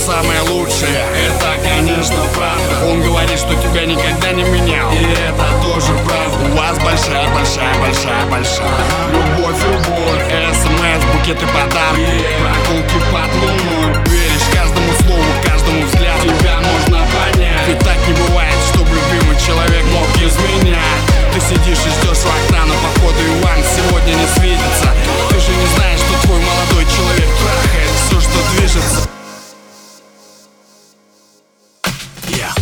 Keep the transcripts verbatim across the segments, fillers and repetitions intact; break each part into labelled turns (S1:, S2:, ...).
S1: самое лучшее. Это, конечно, правда. Он говорит, что тебя никогда не менял, и это тоже правда. У вас большая, большая, большая, большая любовь, любовь, СМС, букеты, подарки, прогулки под луной. Веришь каждому слову, каждому взгляду, тебя можно понять. Ведь так не бывает, чтобы любимый человек мог изменять. Ты сидишь и ждешь у окна, но походу Иван сегодня не светится. Ты же не знаешь, что твой молодой человек трахает все, что движется. Yeah.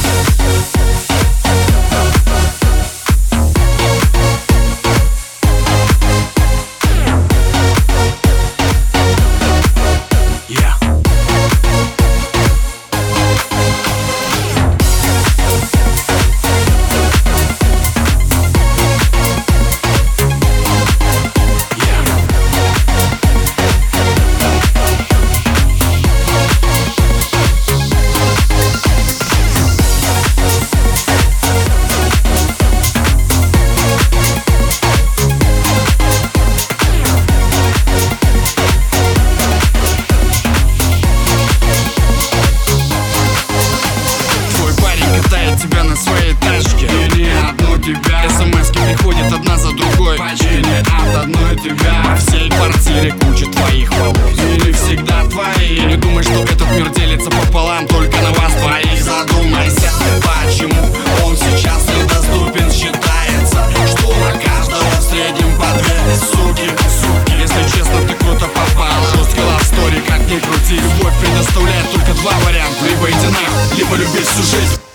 S1: Тебя на своей тачке, и не одну тебя. СМСки приходят одна за другой, почти не от одной тебя. По всей квартире куча твоих волос, и не всегда твои. Не думай, что этот мир делится пополам только на вас двоих. Задумайся, почему он сейчас недоступен. Считается, что на каждого в среднем по две суки, суки. Если честно, ты круто попала. Жесткий лавстори, как ни крути. Любовь предоставляет только два варианта: либо иди нахуй, либо люби всю жизнь.